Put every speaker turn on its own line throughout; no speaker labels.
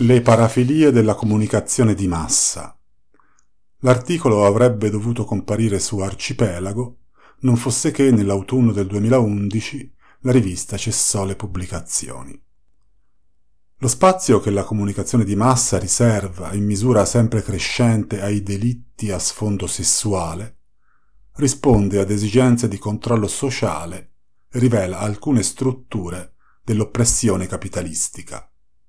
Le parafilie della comunicazione di massa. L'articolo avrebbe dovuto comparire su Arcipelago, non fosse che nell'autunno del 2011 la rivista cessò le pubblicazioni. Lo spazio che la comunicazione di massa riserva in misura sempre crescente ai delitti a sfondo sessuale risponde ad esigenze di controllo sociale e rivela alcune strutture dell'oppressione capitalistica.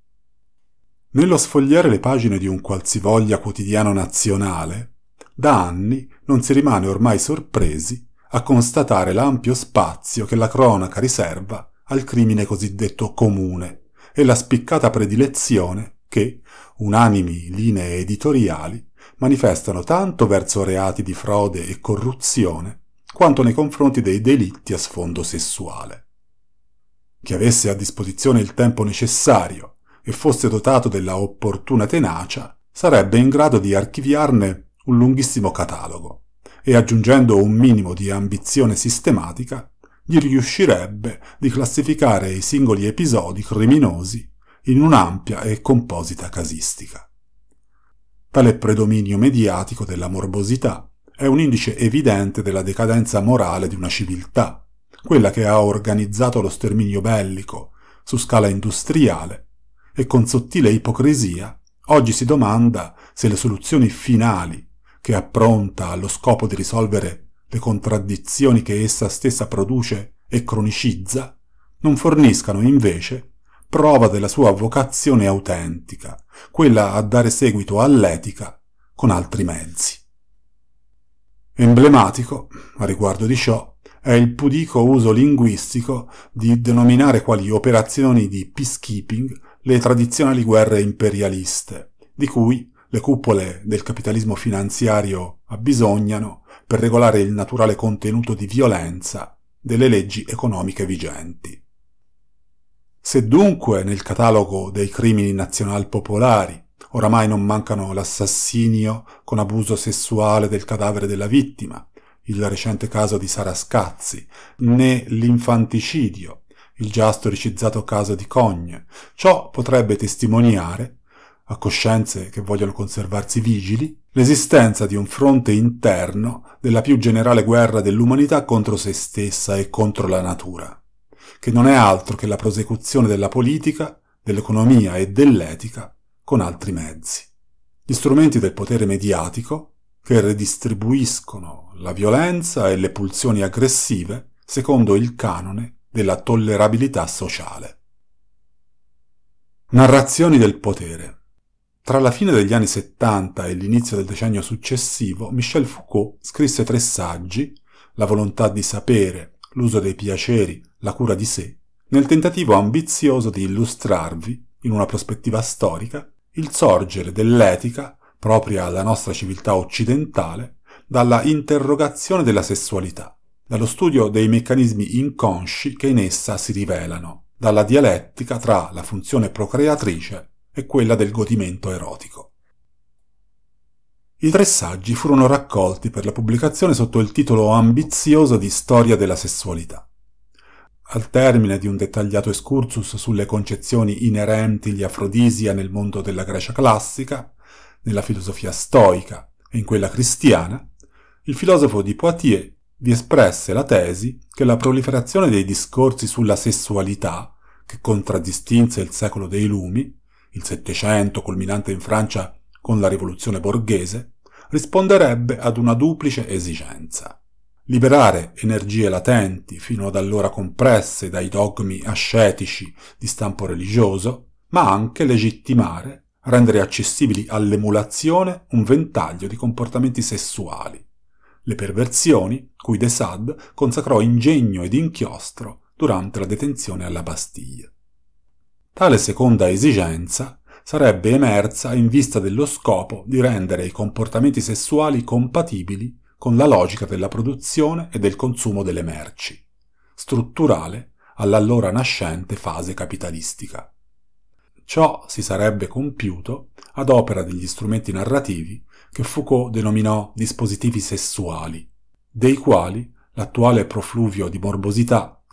Nello sfogliare le pagine di un qualsivoglia quotidiano nazionale, da anni non si rimane ormai sorpresi a constatare l'ampio spazio che la cronaca riserva al crimine cosiddetto comune e la spiccata predilezione che, unanimi linee editoriali, manifestano tanto verso reati di frode e corruzione, quanto nei confronti dei delitti a sfondo sessuale. Chi avesse a disposizione il tempo necessario e fosse dotato della opportuna tenacia, sarebbe in grado di archiviarne un lunghissimo catalogo e, aggiungendo un minimo di ambizione sistematica, gli riuscirebbe di classificare i singoli episodi criminosi in un'ampia e composita casistica. Tale predominio mediatico della morbosità è un indice evidente della decadenza morale di una civiltà, quella che ha organizzato lo sterminio bellico su scala industriale e con sottile ipocrisia oggi si domanda se le soluzioni finali che appronta allo scopo di risolvere le contraddizioni che essa stessa produce e cronicizza non forniscano invece prova della sua vocazione autentica, quella a dare seguito all'etica con altri mezzi. Emblematico, a riguardo di ciò, è il pudico uso linguistico di denominare quali operazioni di peacekeeping le tradizionali guerre imperialiste, di cui le cupole del capitalismo finanziario abbisognano per regolare il naturale contenuto di violenza delle leggi economiche vigenti. Se dunque nel catalogo dei crimini nazional-popolari oramai non mancano l'assassinio con abuso sessuale del cadavere della vittima, il recente caso di Sara Scazzi, né l'infanticidio, il già storicizzato caso di Cogne, ciò potrebbe testimoniare, a coscienze che vogliono conservarsi vigili, l'esistenza di un fronte interno della più generale guerra dell'umanità contro se stessa e contro la natura, che non è altro che la prosecuzione della politica, dell'economia e dell'etica con altri mezzi. Gli strumenti del potere mediatico che redistribuiscono la violenza e le pulsioni aggressive secondo il canone della tollerabilità sociale. Narrazioni del potere. Tra la fine degli anni 70 e l'inizio del decennio successivo, Michel Foucault scrisse 3 saggi, La volontà di sapere, L'uso dei piaceri, La cura di sé, nel tentativo ambizioso di illustrarvi, in una prospettiva storica, il sorgere dell'etica, propria alla nostra civiltà occidentale, dalla interrogazione della sessualità, dallo studio dei meccanismi inconsci che in essa si rivelano, dalla dialettica tra la funzione procreatrice e quella del godimento erotico. I 3 saggi furono raccolti per la pubblicazione sotto il titolo ambizioso di Storia della sessualità. Al termine di un dettagliato excursus sulle concezioni inerenti gli afrodisia nel mondo della Grecia classica, nella filosofia stoica e in quella cristiana, il filosofo di Poitiers vi espresse la tesi che la proliferazione dei discorsi sulla sessualità, che contraddistinse il secolo dei lumi, il Settecento culminante in Francia con la rivoluzione borghese, risponderebbe ad una duplice esigenza: liberare energie latenti fino ad allora compresse dai dogmi ascetici di stampo religioso, ma anche legittimare, rendere accessibili all'emulazione un ventaglio di comportamenti sessuali, le perversioni cui de Sade consacrò ingegno ed inchiostro durante la detenzione alla Bastiglia. Tale seconda esigenza sarebbe emersa in vista dello scopo di rendere i comportamenti sessuali compatibili con la logica della produzione e del consumo delle merci, strutturale all'allora nascente fase capitalistica. Ciò si sarebbe compiuto ad opera degli strumenti narrativi che Foucault denominò dispositivi sessuali, dei quali l'attuale profluvio di morbosità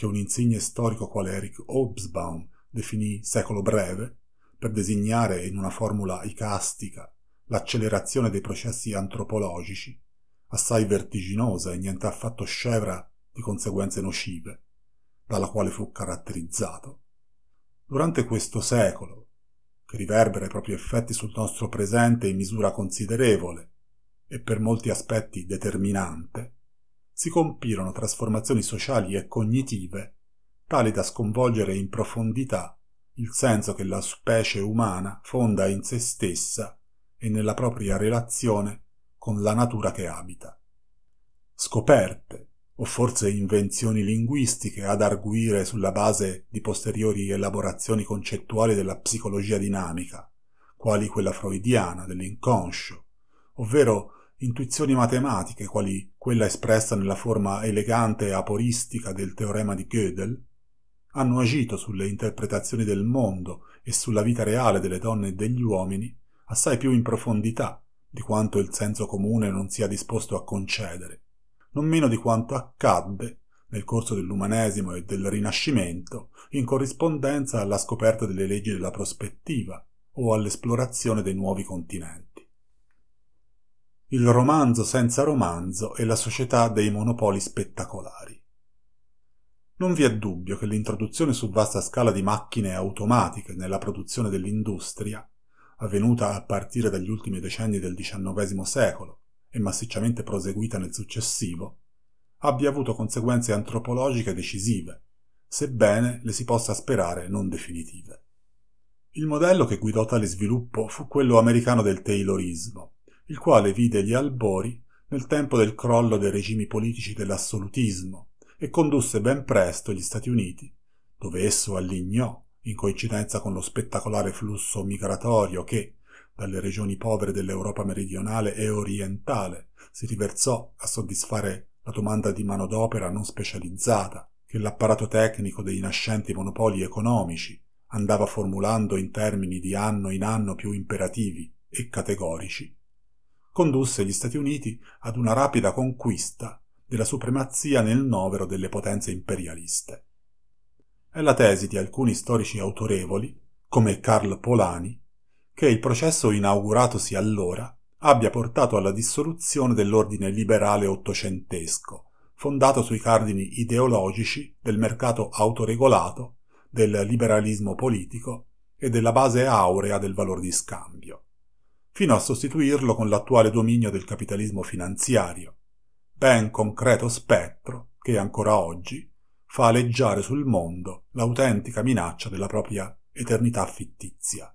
che un insigne storico quale Eric Hobsbawm definì secolo breve, per designare in una formula icastica l'accelerazione dei processi antropologici, assai vertiginosa e niente affatto scevra di conseguenze nocive, dalla quale fu caratterizzato. Durante questo secolo, che riverbera i propri effetti sul nostro presente in misura considerevole e per molti aspetti determinante, si compirono trasformazioni sociali e cognitive tali da sconvolgere in profondità il senso che la specie umana fonda in se stessa e nella propria relazione con la natura che abita. Scoperte, o forse invenzioni linguistiche ad arguire sulla base di posteriori elaborazioni concettuali della psicologia dinamica, quali quella freudiana dell'inconscio, ovvero intuizioni matematiche quali quella espressa nella forma elegante e aporistica del teorema di Gödel, hanno agito sulle interpretazioni del mondo e sulla vita reale delle donne e degli uomini assai più in profondità di quanto il senso comune non sia disposto a concedere, non meno di quanto accadde nel corso dell'umanesimo e del Rinascimento in corrispondenza alla scoperta delle leggi della prospettiva o all'esplorazione dei nuovi continenti. Il romanzo senza romanzo e la società dei monopoli spettacolari. Non vi è dubbio che l'introduzione su vasta scala di macchine automatiche nella produzione dell'industria, avvenuta a partire dagli ultimi decenni del XIX secolo e massicciamente proseguita nel successivo, abbia avuto conseguenze antropologiche decisive, sebbene le si possa sperare non definitive. Il modello che guidò tale sviluppo fu quello americano del Taylorismo, il quale vide gli albori nel tempo del crollo dei regimi politici dell'assolutismo e condusse ben presto gli Stati Uniti, dove esso allignò, in coincidenza con lo spettacolare flusso migratorio che, dalle regioni povere dell'Europa meridionale e orientale, si riversò a soddisfare la domanda di manodopera non specializzata che l'apparato tecnico dei nascenti monopoli economici andava formulando in termini di anno in anno più imperativi e categorici, condusse gli Stati Uniti ad una rapida conquista della supremazia nel novero delle potenze imperialiste. È la tesi di alcuni storici autorevoli, come Karl Polanyi, che il processo inauguratosi allora abbia portato alla dissoluzione dell'ordine liberale ottocentesco, fondato sui cardini ideologici del mercato autoregolato, del liberalismo politico e della base aurea del valore di scambio, fino a sostituirlo con l'attuale dominio del capitalismo finanziario, ben concreto spettro che ancora oggi fa aleggiare sul mondo l'autentica minaccia della propria eternità fittizia.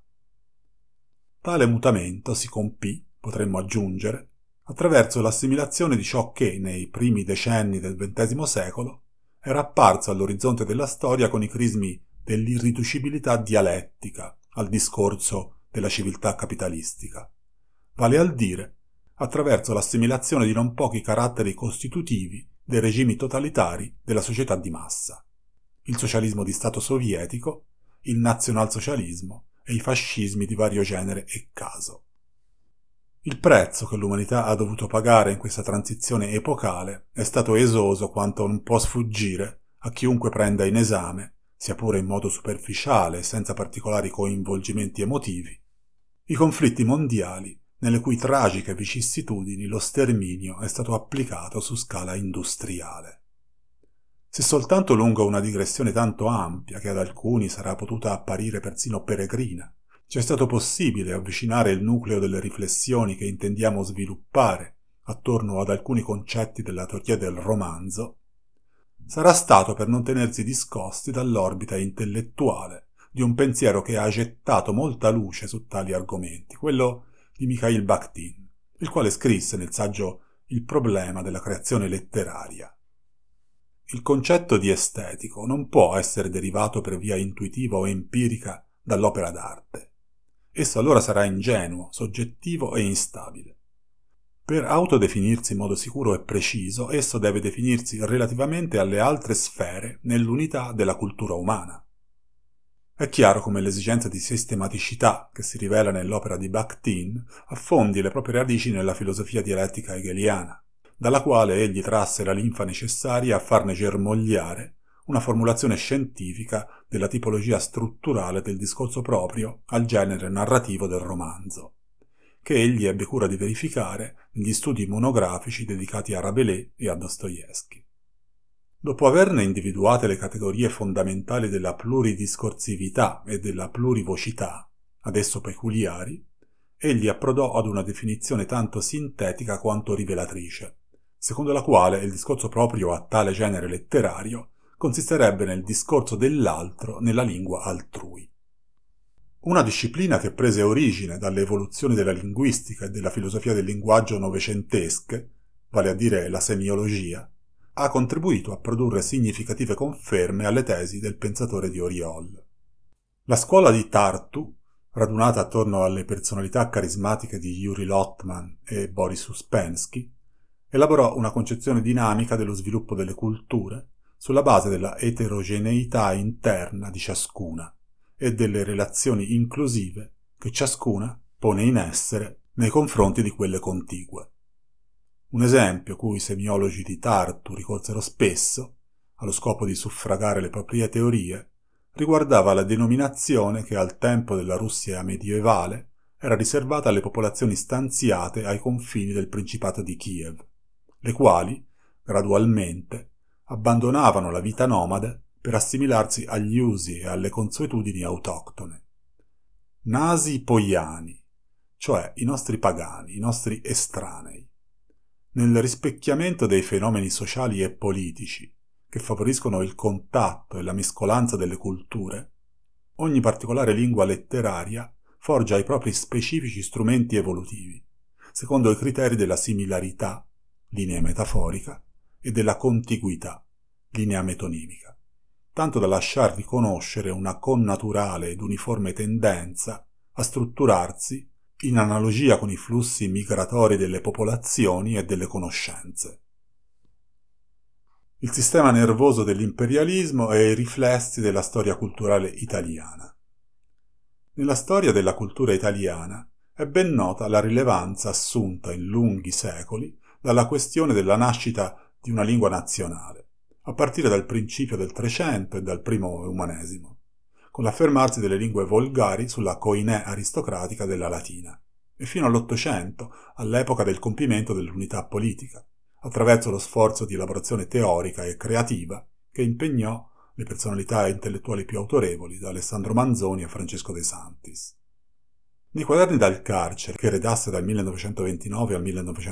Tale mutamento si compì, potremmo aggiungere, attraverso l'assimilazione di ciò che, nei primi decenni del XX secolo, era apparso all'orizzonte della storia con i crismi dell'irriducibilità dialettica al discorso della civiltà capitalistica, vale a dire attraverso l'assimilazione di non pochi caratteri costitutivi dei regimi totalitari della società di massa, il socialismo di Stato sovietico, il nazionalsocialismo e i fascismi di vario genere e caso. Il prezzo che l'umanità ha dovuto pagare in questa transizione epocale è stato esoso quanto non può sfuggire a chiunque prenda in esame, sia pure in modo superficiale e senza particolari coinvolgimenti emotivi, i conflitti mondiali nelle cui tragiche vicissitudini lo sterminio è stato applicato su scala industriale. Se soltanto lungo una digressione tanto ampia che ad alcuni sarà potuta apparire persino peregrina, ci è stato possibile avvicinare il nucleo delle riflessioni che intendiamo sviluppare attorno ad alcuni concetti della teoria del romanzo, sarà stato per non tenersi discosti dall'orbita intellettuale di un pensiero che ha gettato molta luce su tali argomenti, quello di Mikhail Bakhtin, il quale scrisse nel saggio Il problema della creazione letteraria. Il concetto di estetico non può essere derivato per via intuitiva o empirica dall'opera d'arte. Esso allora sarà ingenuo, soggettivo e instabile. Per autodefinirsi in modo sicuro e preciso, esso deve definirsi relativamente alle altre sfere nell'unità della cultura umana. È chiaro come l'esigenza di sistematicità che si rivela nell'opera di Bakhtin affondi le proprie radici nella filosofia dialettica hegeliana, dalla quale egli trasse la linfa necessaria a farne germogliare una formulazione scientifica della tipologia strutturale del discorso proprio al genere narrativo del romanzo, che egli ebbe cura di verificare negli studi monografici dedicati a Rabelais e a Dostoevskij. Dopo averne individuate le categorie fondamentali della pluridiscorsività e della plurivocità, ad esso peculiari, egli approdò ad una definizione tanto sintetica quanto rivelatrice, secondo la quale il discorso proprio a tale genere letterario consisterebbe nel discorso dell'altro nella lingua altrui. Una disciplina che prese origine dalle evoluzioni della linguistica e della filosofia del linguaggio novecentesche, vale a dire la semiologia, ha contribuito a produrre significative conferme alle tesi del pensatore di Oriol. La scuola di Tartu, radunata attorno alle personalità carismatiche di Yuri Lotman e Boris Uspensky, elaborò una concezione dinamica dello sviluppo delle culture sulla base della eterogeneità interna di ciascuna e delle relazioni inclusive che ciascuna pone in essere nei confronti di quelle contigue. Un esempio cui i semiologi di Tartu ricorsero spesso, allo scopo di suffragare le proprie teorie, riguardava la denominazione che al tempo della Russia medievale era riservata alle popolazioni stanziate ai confini del Principato di Kiev, le quali, gradualmente, abbandonavano la vita nomade per assimilarsi agli usi e alle consuetudini autoctone. Nasi poiani, cioè i nostri pagani, i nostri estranei. Nel rispecchiamento dei fenomeni sociali e politici che favoriscono il contatto e la mescolanza delle culture, ogni particolare lingua letteraria forgia i propri specifici strumenti evolutivi, secondo i criteri della similarità, linea metaforica, e della contiguità, linea metonimica, tanto da lasciar riconoscere una connaturale ed uniforme tendenza a strutturarsi in analogia con i flussi migratori delle popolazioni e delle conoscenze. Il sistema nervoso dell'imperialismo e i riflessi della storia culturale italiana. Nella storia della cultura italiana è ben nota la rilevanza assunta in lunghi secoli dalla questione della nascita di una lingua nazionale, a partire dal principio del Trecento e dal primo umanesimo, con l'affermarsi delle lingue volgari sulla coinè aristocratica della latina, e fino all'Ottocento, all'epoca del compimento dell'unità politica, attraverso lo sforzo di elaborazione teorica e creativa che impegnò le personalità intellettuali più autorevoli, da Alessandro Manzoni a Francesco De Santis. Nei quaderni dal carcere, che redasse dal 1929 al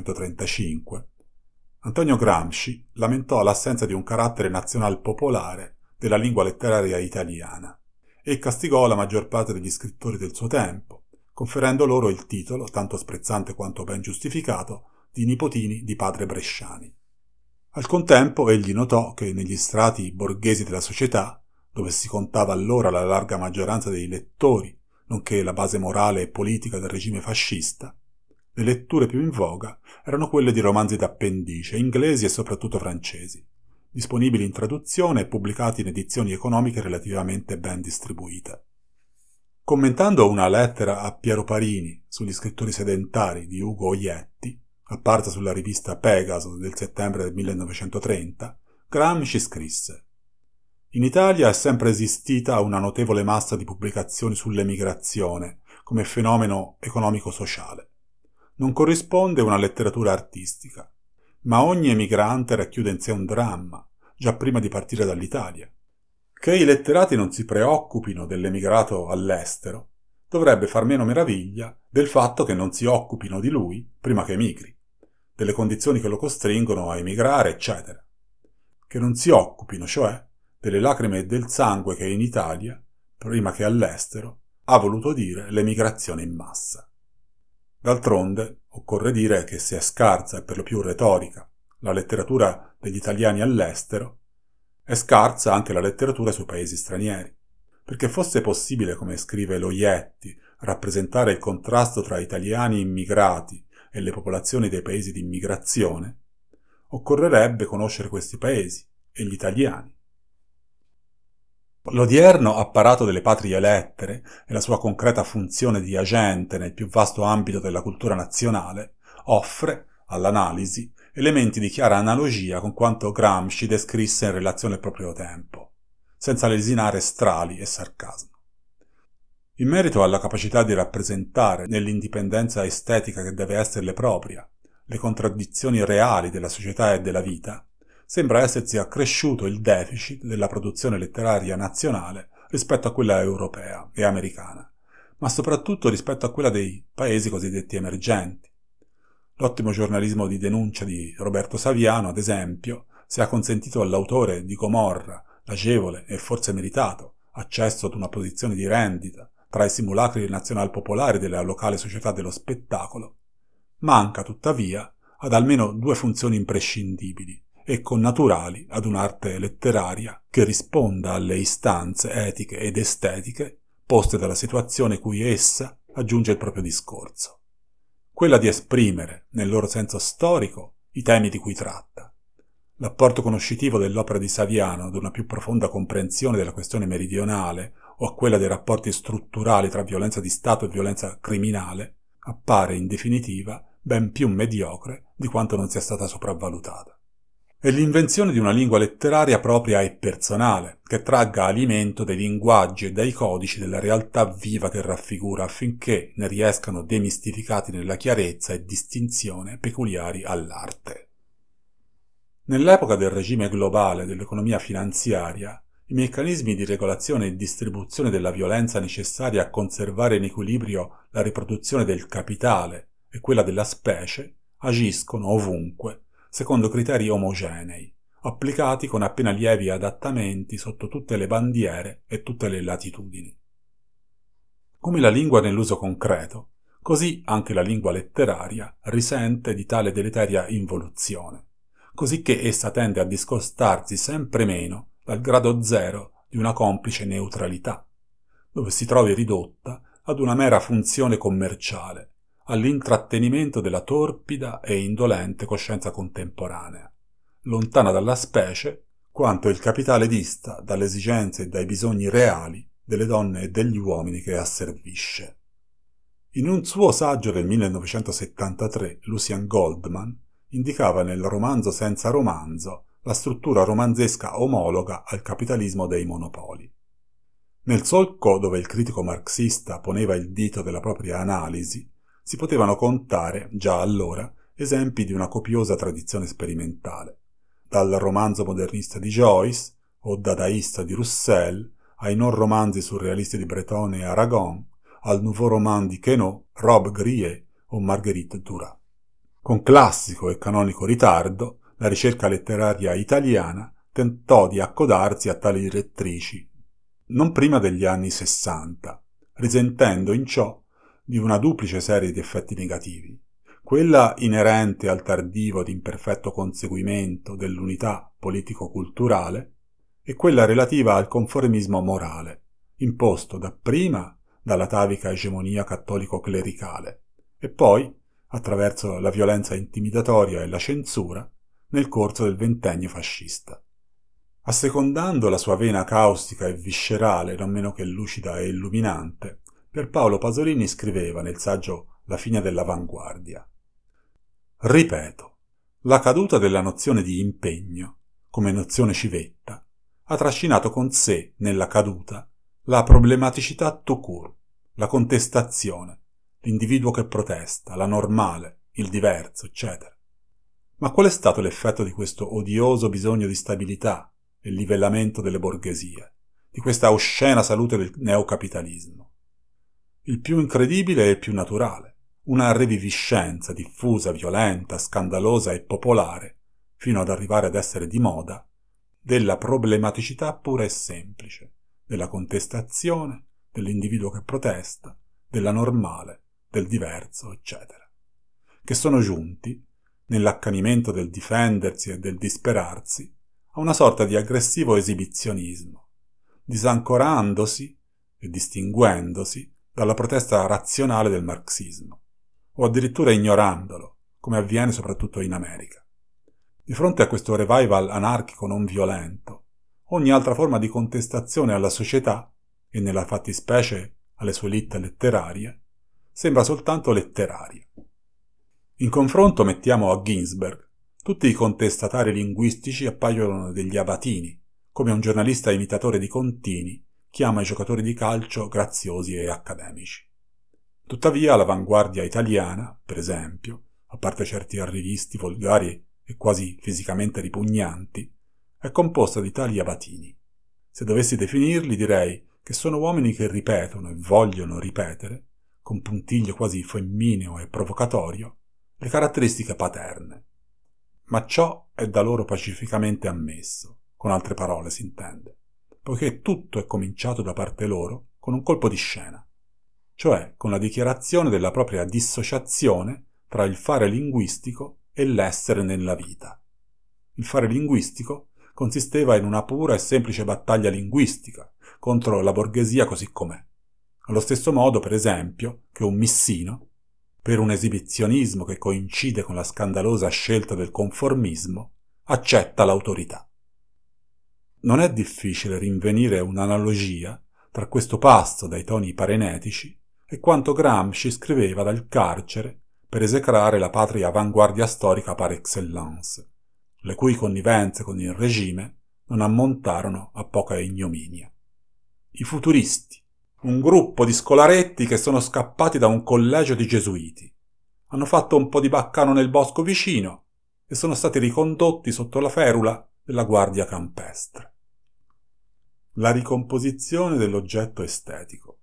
1935, Antonio Gramsci lamentò l'assenza di un carattere nazional popolare della lingua letteraria italiana e castigò la maggior parte degli scrittori del suo tempo, conferendo loro il titolo, tanto sprezzante quanto ben giustificato, di nipotini di padre bresciani. Al contempo egli notò che negli strati borghesi della società, dove si contava allora la larga maggioranza dei lettori, nonché la base morale e politica del regime fascista, le letture più in voga erano quelle di romanzi d'appendice, inglesi e soprattutto francesi, disponibili in traduzione e pubblicati in edizioni economiche relativamente ben distribuite. Commentando una lettera a Piero Parini sugli scrittori sedentari di Ugo Oietti, apparsa sulla rivista Pegaso del settembre del 1930, Gramsci scrisse: «In Italia è sempre esistita una notevole massa di pubblicazioni sull'emigrazione come fenomeno economico-sociale. Non corrisponde una letteratura artistica, ma ogni emigrante racchiude in sé un dramma, già prima di partire dall'Italia. Che i letterati non si preoccupino dell'emigrato all'estero dovrebbe far meno meraviglia del fatto che non si occupino di lui prima che emigri, delle condizioni che lo costringono a emigrare, eccetera. Che non si occupino, cioè, delle lacrime e del sangue che in Italia, prima che all'estero, ha voluto dire l'emigrazione in massa. D'altronde, occorre dire che se è scarsa e per lo più retorica la letteratura degli italiani all'estero, è scarsa anche la letteratura sui paesi stranieri, perché fosse possibile, come scrive Loietti, rappresentare il contrasto tra italiani immigrati e le popolazioni dei paesi di immigrazione, occorrerebbe conoscere questi paesi e gli italiani. L'odierno apparato delle patrie lettere e la sua concreta funzione di agente nel più vasto ambito della cultura nazionale offre, all'analisi, elementi di chiara analogia con quanto Gramsci descrisse in relazione al proprio tempo, senza lesinare strali e sarcasmo. In merito alla capacità di rappresentare, nell'indipendenza estetica che deve esserle propria, le contraddizioni reali della società e della vita, sembra essersi accresciuto il deficit della produzione letteraria nazionale rispetto a quella europea e americana, ma soprattutto rispetto a quella dei paesi cosiddetti emergenti. L'ottimo giornalismo di denuncia di Roberto Saviano, ad esempio, se ha consentito all'autore di Gomorra l'agevole e forse meritato accesso ad una posizione di rendita tra i simulacri nazional-popolari della locale società dello spettacolo, manca tuttavia ad almeno due funzioni imprescindibili e connaturali ad un'arte letteraria che risponda alle istanze etiche ed estetiche poste dalla situazione cui essa aggiunge il proprio discorso. Quella di esprimere, nel loro senso storico, i temi di cui tratta. L'apporto conoscitivo dell'opera di Saviano ad una più profonda comprensione della questione meridionale o a quella dei rapporti strutturali tra violenza di Stato e violenza criminale appare, in definitiva, ben più mediocre di quanto non sia stata sopravvalutata. È l'invenzione di una lingua letteraria propria e personale, che tragga alimento dai linguaggi e dai codici della realtà viva che raffigura affinché ne riescano demistificati nella chiarezza e distinzione peculiari all'arte. Nell'epoca del regime globale dell'economia finanziaria, i meccanismi di regolazione e distribuzione della violenza necessari a conservare in equilibrio la riproduzione del capitale e quella della specie agiscono ovunque secondo criteri omogenei, applicati con appena lievi adattamenti sotto tutte le bandiere e tutte le latitudini. Come la lingua nell'uso concreto, così anche la lingua letteraria risente di tale deleteria involuzione, cosicché essa tende a discostarsi sempre meno dal grado zero di una complice neutralità, dove si trovi ridotta ad una mera funzione commerciale, all'intrattenimento della torpida e indolente coscienza contemporanea, lontana dalla specie quanto il capitale dista dalle esigenze e dai bisogni reali delle donne e degli uomini che asservisce. In un suo saggio del 1973, Lucien Goldman indicava nel romanzo senza romanzo la struttura romanzesca omologa al capitalismo dei monopoli. Nel solco dove il critico marxista poneva il dito della propria analisi, si potevano contare, già allora, esempi di una copiosa tradizione sperimentale, dal romanzo modernista di Joyce o dadaista di Roussel, ai non romanzi surrealisti di Breton e Aragon, al nouveau roman di Queneau, Rob Grier o Marguerite Duras. Con classico e canonico ritardo, la ricerca letteraria italiana tentò di accodarsi a tali direttrici non prima degli anni '60, risentendo in ciò di una duplice serie di effetti negativi, quella inerente al tardivo ed imperfetto conseguimento dell'unità politico-culturale e quella relativa al conformismo morale, imposto dapprima dall'atavica egemonia cattolico-clericale e poi, attraverso la violenza intimidatoria e la censura, nel corso del ventennio fascista. Assecondando la sua vena caustica e viscerale, non meno che lucida e illuminante, Pierpaolo Pasolini scriveva nel saggio La fine dell'avanguardia: ripeto, la caduta della nozione di impegno, come nozione civetta, ha trascinato con sé, nella caduta, la problematicità tout court, la contestazione, l'individuo che protesta, la normale, il diverso, eccetera. Ma qual è stato l'effetto di questo odioso bisogno di stabilità e livellamento delle borghesie, di questa oscena salute del neocapitalismo? Il più incredibile e il più naturale, una reviviscenza diffusa, violenta, scandalosa e popolare, fino ad arrivare ad essere di moda, della problematicità pura e semplice, della contestazione, dell'individuo che protesta, della normale, del diverso, eccetera, che sono giunti, nell'accanimento del difendersi e del disperarsi, a una sorta di aggressivo esibizionismo, disancorandosi e distinguendosi dalla protesta razionale del marxismo, o addirittura ignorandolo, come avviene soprattutto in America. Di fronte a questo revival anarchico non violento, ogni altra forma di contestazione alla società, e nella fattispecie alle sue elite letterarie, sembra soltanto letteraria. In confronto mettiamo a Ginsberg, Tutti i contestatari linguistici appaiono degli abatini, come un giornalista imitatore di Contini chiama i giocatori di calcio graziosi e accademici. Tuttavia l'avanguardia italiana, per esempio, a parte certi arrivisti volgari e quasi fisicamente ripugnanti, è composta di tali abatini. Se dovessi definirli, direi che sono uomini che ripetono e vogliono ripetere, con puntiglio quasi femmineo e provocatorio, le caratteristiche paterne. Ma ciò è da loro pacificamente ammesso, con altre parole si intende, poiché tutto è cominciato da parte loro con un colpo di scena, cioè con la dichiarazione della propria dissociazione tra il fare linguistico e l'essere nella vita. Il fare linguistico consisteva in una pura e semplice battaglia linguistica contro la borghesia così com'è, allo stesso modo, per esempio, che un missino, per un esibizionismo che coincide con la scandalosa scelta del conformismo, accetta l'autorità. Non è difficile rinvenire un'analogia tra questo passo dai toni parenetici e quanto Gramsci scriveva dal carcere per esecrare la patria avanguardia storica par excellence, le cui connivenze con il regime non ammontarono a poca ignominia. I futuristi, un gruppo di scolaretti che sono scappati da un collegio di gesuiti, hanno fatto un po' di baccano nel bosco vicino e sono stati ricondotti sotto la ferula della guardia campestre. La ricomposizione dell'oggetto estetico.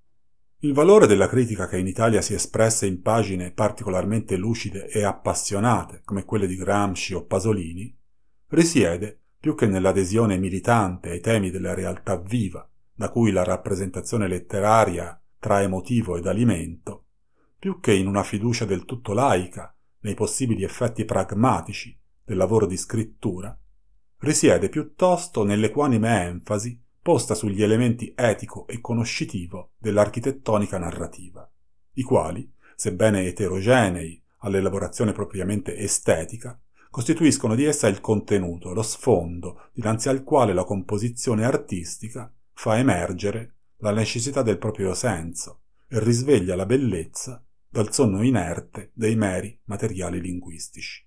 Il valore della critica che in Italia si espresse in pagine particolarmente lucide e appassionate, come quelle di Gramsci o Pasolini, risiede più che nell'adesione militante ai temi della realtà viva, da cui la rappresentazione letteraria trae motivo ed alimento, più che in una fiducia del tutto laica nei possibili effetti pragmatici del lavoro di scrittura, risiede piuttosto nell'equanime enfasi posta sugli elementi etico e conoscitivo dell'architettonica narrativa, i quali, sebbene eterogenei all'elaborazione propriamente estetica, costituiscono di essa il contenuto, lo sfondo dinanzi al quale la composizione artistica fa emergere la necessità del proprio senso e risveglia la bellezza dal sonno inerte dei meri materiali linguistici.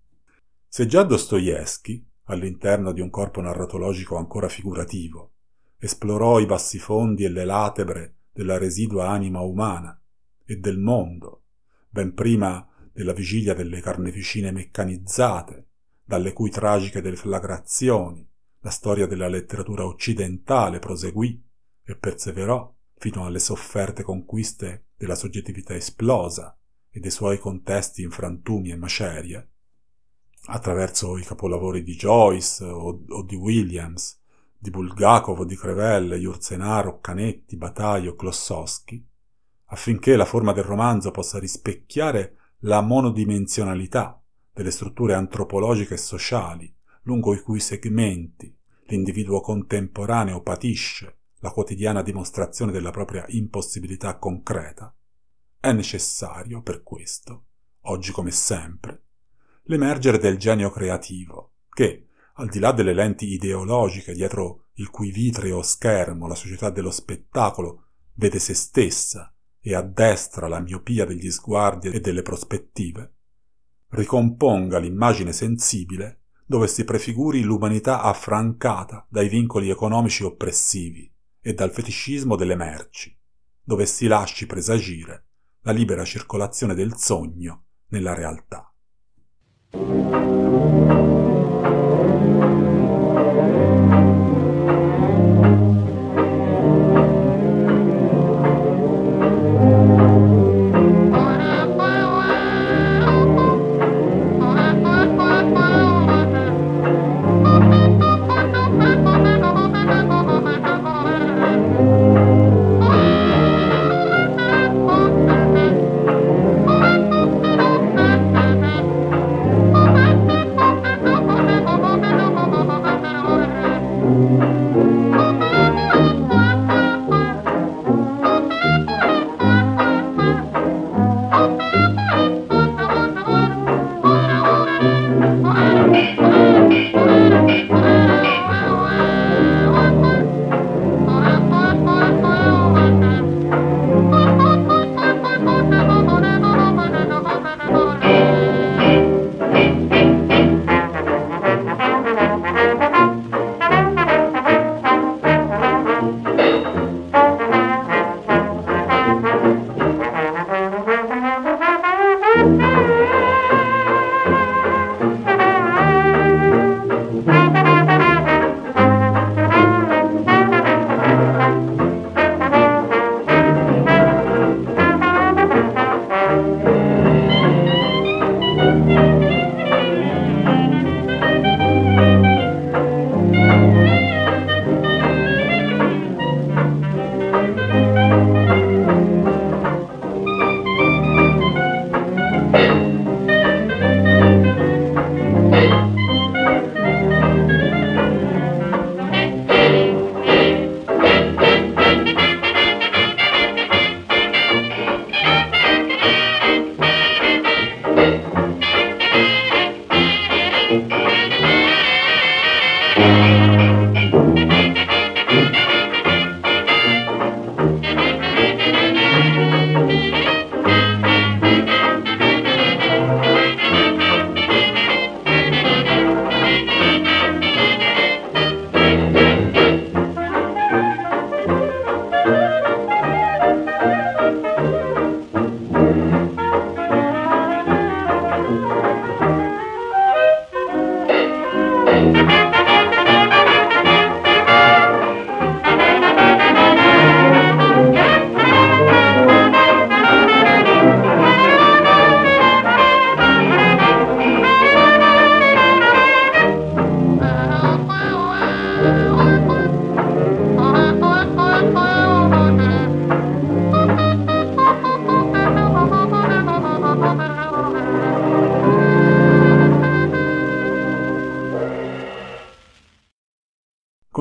Se già Dostoevskij, all'interno di un corpo narratologico ancora figurativo, esplorò i bassifondi e le latebre della residua anima umana e del mondo, ben prima della vigilia delle carneficine meccanizzate, dalle cui tragiche deflagrazioni la storia della letteratura occidentale proseguì e perseverò fino alle sofferte conquiste della soggettività esplosa e dei suoi contesti in frantumi e macerie, attraverso i capolavori di Joyce o di Williams, di Bulgakov o di Crevel, Jurzenaro, Canetti, Bataio, Klossowski, affinché la forma del romanzo possa rispecchiare la monodimensionalità delle strutture antropologiche e sociali lungo i cui segmenti l'individuo contemporaneo patisce la quotidiana dimostrazione della propria impossibilità concreta, è necessario per questo, oggi come sempre, l'emergere del genio creativo che, al di là delle lenti ideologiche dietro il cui vitreo schermo la società dello spettacolo vede se stessa e addestra la miopia degli sguardi e delle prospettive, ricomponga l'immagine sensibile dove si prefiguri l'umanità affrancata dai vincoli economici oppressivi e dal feticismo delle merci, dove si lasci presagire la libera circolazione del sogno nella realtà.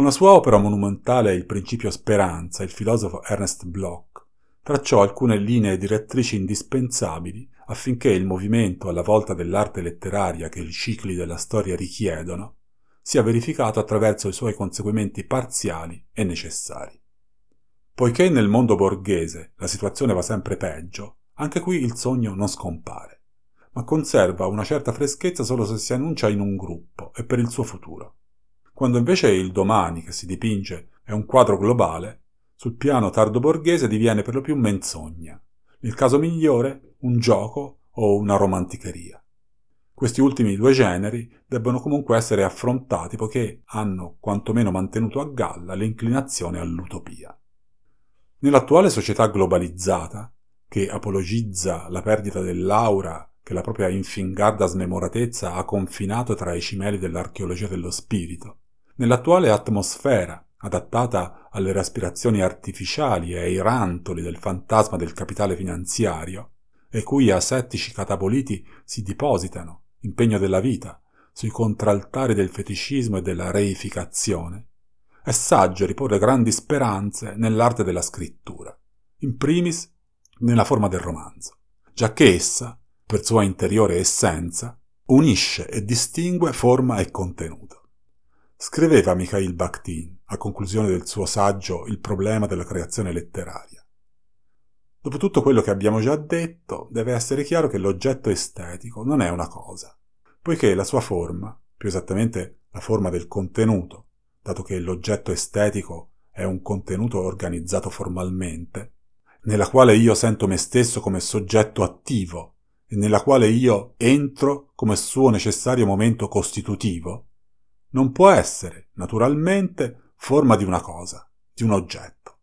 Con la sua opera monumentale Il principio speranza, il filosofo Ernst Bloch tracciò alcune linee direttrici indispensabili affinché il movimento alla volta dell'arte letteraria che i cicli della storia richiedono sia verificato attraverso i suoi conseguimenti parziali e necessari. Poiché nel mondo borghese la situazione va sempre peggio, anche qui il sogno non scompare, ma conserva una certa freschezza solo se si annuncia in un gruppo e per il suo futuro. Quando invece il domani che si dipinge è un quadro globale, sul piano tardo borghese diviene per lo più menzogna, nel caso migliore un gioco o una romanticheria. Questi ultimi due generi debbono comunque essere affrontati poiché hanno quantomeno mantenuto a galla l'inclinazione all'utopia. Nell'attuale società globalizzata, che apologizza la perdita dell'aura che la propria infingarda smemoratezza ha confinato tra i cimeli dell'archeologia dello spirito, nell'attuale atmosfera, adattata alle respirazioni artificiali e ai rantoli del fantasma del capitale finanziario, e cui asettici cataboliti si depositano, impegno della vita, sui contraltari del feticismo e della reificazione, è saggio riporre grandi speranze nell'arte della scrittura, in primis nella forma del romanzo, giacché essa, per sua interiore essenza, unisce e distingue forma e contenuto. Scriveva Mikhail Bakhtin, a conclusione del suo saggio Il problema della creazione letteraria. Dopo tutto quello che abbiamo già detto, deve essere chiaro che l'oggetto estetico non è una cosa, poiché la sua forma, più esattamente la forma del contenuto, dato che l'oggetto estetico è un contenuto organizzato formalmente, nella quale io sento me stesso come soggetto attivo e nella quale io entro come suo necessario momento costitutivo, non può essere, naturalmente, forma di una cosa, di un oggetto.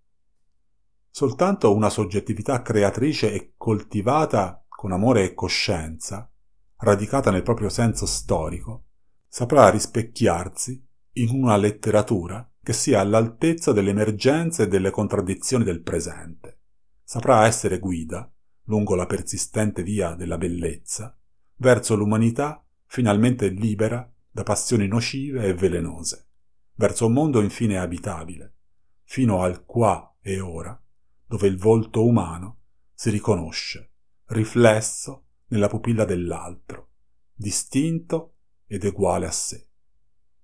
Soltanto una soggettività creatrice e coltivata con amore e coscienza, radicata nel proprio senso storico, saprà rispecchiarsi in una letteratura che sia all'altezza delle emergenze e delle contraddizioni del presente. Saprà essere guida, lungo la persistente via della bellezza, verso l'umanità finalmente libera da passioni nocive e velenose, verso un mondo infine abitabile, fino al qua e ora, dove il volto umano si riconosce, riflesso nella pupilla dell'altro, distinto ed eguale a sé.